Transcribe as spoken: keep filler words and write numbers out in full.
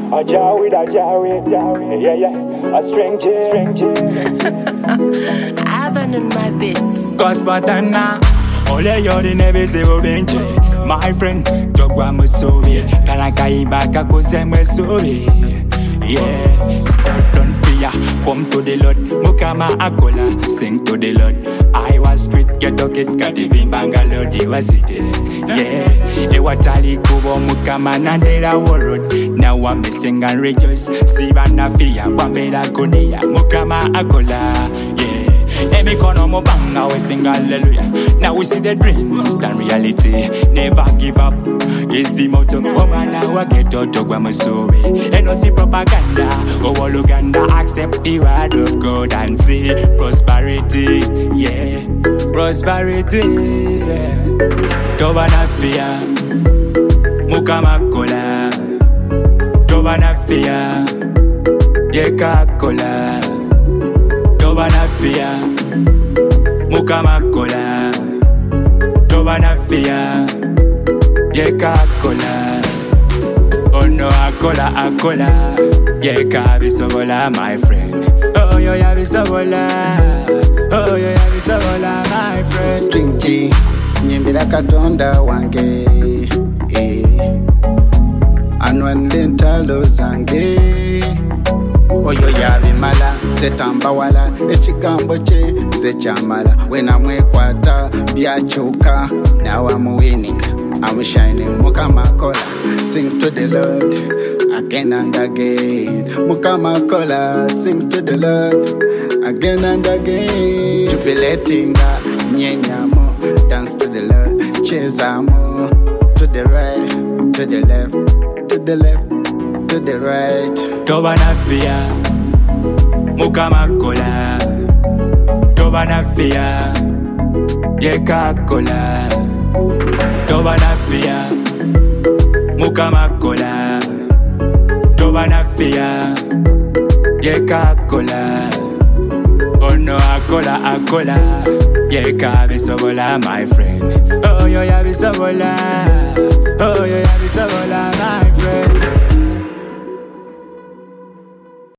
A Jawi, a Jawi, Jawi, yeah, yeah. A stranger, stranger. I've been in my bits. Gospatana, ole yori nebe se obenje. My friend, Jogwa Musobe, Kanakaimba Kakose Musobe. Yeah, certain fear, come to the Lord. Mukama Akola, sing to the Lord. I was street, get to get Kadivin Bangalore, Divasity. Yeah, Ewatali Kubo Mukama Nandera World. Now I'm missing and rejoice. Sivana Fia, Wambeda Kunia, Mukama Akola. Yeah. Emi kono mo bang, now we sing hallelujah. Now we see the dreams turn reality. Never give up, it's the motto. Oh man, now I get out of Guamusobe. And no see propaganda, oh Uganda. Accept the word of God and see prosperity. Yeah, prosperity. Yeah. Dobana fear, Mukama kola. Dobana fear, Yeka kola. Dobana fear, Mukama kola. Dobana fear, Yeka kola. Oh no, akola, akola. Yeka bisobola, my friend. Oh yo ya bisobola. Oh yo ya bisobola, my friend. String G, nyimbira katonda wange. Eh. Anwan lentalo zange. Oyo yabimala zetambawala ekigambo kye zekyamala wena mwekwata byakyuka now I'm winning, I'm shining. Mukama kola, sing to the Lord again and again. Mukama kola, sing to the Lord again and again. Jubilatinga nyenyamo, dance to the Lord, chezamo to the right, to the left, to the left, to the right. Dobana fear, Mukama kola. Dobana fear, Yeka kola. Dobana fear, Mukama kola. Dobana fear, Yeka kola. Oh no, akola, akola. Yeka bisobola, my friend. Oh yo ya bisobola. Oh yo ya bisobola, my friend.